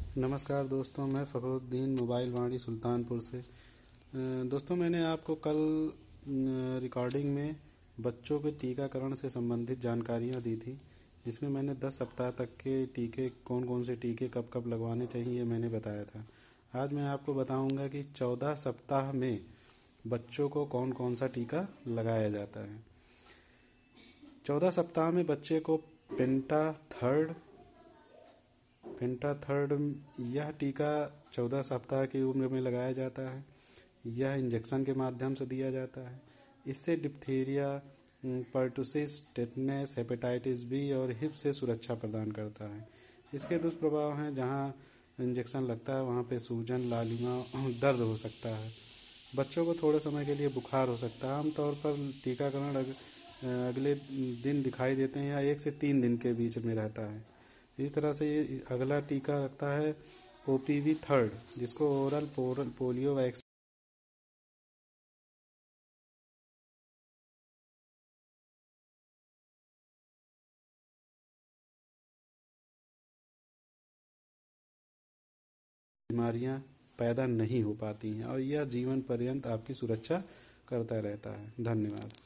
नमस्कार दोस्तों, मैं फ़खरुद्दीन मोबाइल वाणी सुल्तानपुर से। दोस्तों, मैंने आपको कल रिकॉर्डिंग में बच्चों के टीकाकरण से संबंधित जानकारियां दी थी, जिसमें मैंने 10 सप्ताह तक के टीके कौन कौन से टीके कब कब लगवाने चाहिए ये मैंने बताया था। आज मैं आपको बताऊंगा कि 14 सप्ताह में बच्चों को कौन कौन सा टीका लगाया जाता है। 14 सप्ताह में बच्चे को पेंटा थर्ड यह टीका 14 सप्ताह की उम्र में लगाया जाता है। यह इंजेक्शन के माध्यम से दिया जाता है। इससे diphtheria, pertussis, tetanus, hepatitis B और हिप से सुरक्षा प्रदान करता है। इसके दुष्प्रभाव हैं, जहां इंजेक्शन लगता है वहां पे सूजन, लालिमा और दर्द हो सकता है। बच्चों को थोड़े समय के लिए बुखार हो सकता है। आमतौर पर टीकाकरण अगले दिन दिखाई देते हैं या 1 से 3 दिन के बीच में रहता है। इसी तरह से ये अगला टीका रखता है ओपीवी थर्ड, जिसको ओरल पोलियो वैक्सीन बीमारियां पैदा नहीं हो पाती हैं और यह जीवन पर्यंत आपकी सुरक्षा करता रहता है। धन्यवाद।